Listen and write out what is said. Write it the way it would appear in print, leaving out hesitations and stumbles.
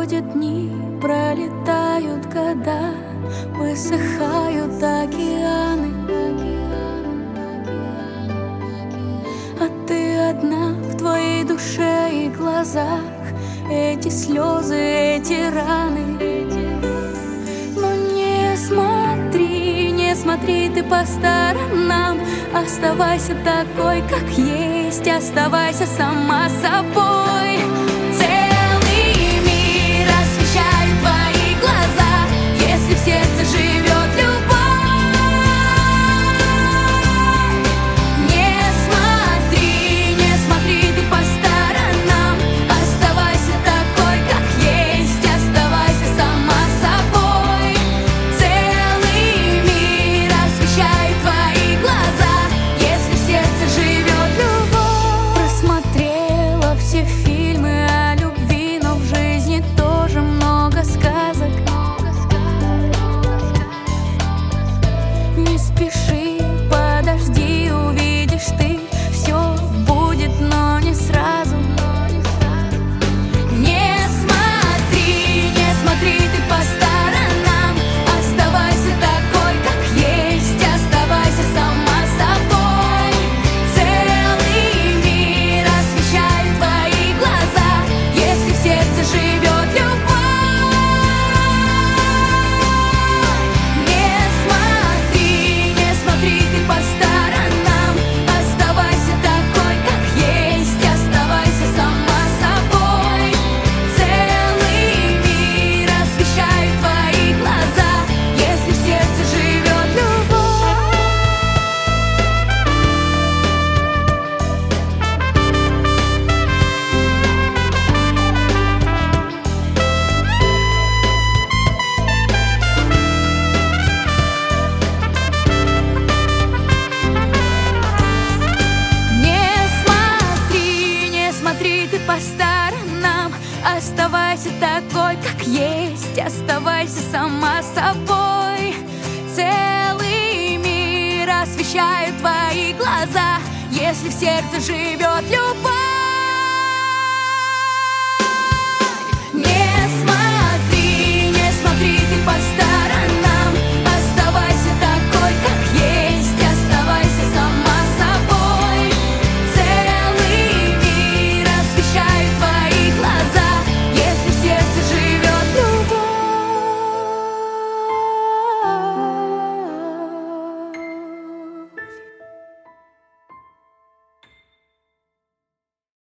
Проходят дни, пролетают года, высыхают океаны, а ты одна в твоей душе и глазах. Эти слезы, эти раны. Но не смотри, не смотри ты по сторонам. Оставайся такой, как есть, оставайся сама собой. Целый мир освещает твои глаза, если в сердце живет любовь. Не смотри, не смотри ты по сторонам. Оставайся такой, как есть, оставайся сама собой. Целый мир освещает твои глаза, если в сердце живет любовь. Просмотрела все фильмы о любви, но в жизни тоже много сказок. Не спеши, подожди, увидишь ты, все будет, но не сразу. Не смотри, не смотри ты по сторонам. Оставайся такой, как есть, оставайся сама собой. Целый мир освещает твои глаза, если в сердце живет любовь. Не смотри ты по сторонам. Оставайся такой, как есть, оставайся сама собой. Целый мир освещает твои глаза, если в сердце живет любовь. Не смотри ты по сторонам. Оставайся такой, как есть, оставайся сама собой. Целый мир освещает твои глаза, если в сердце живет любовь.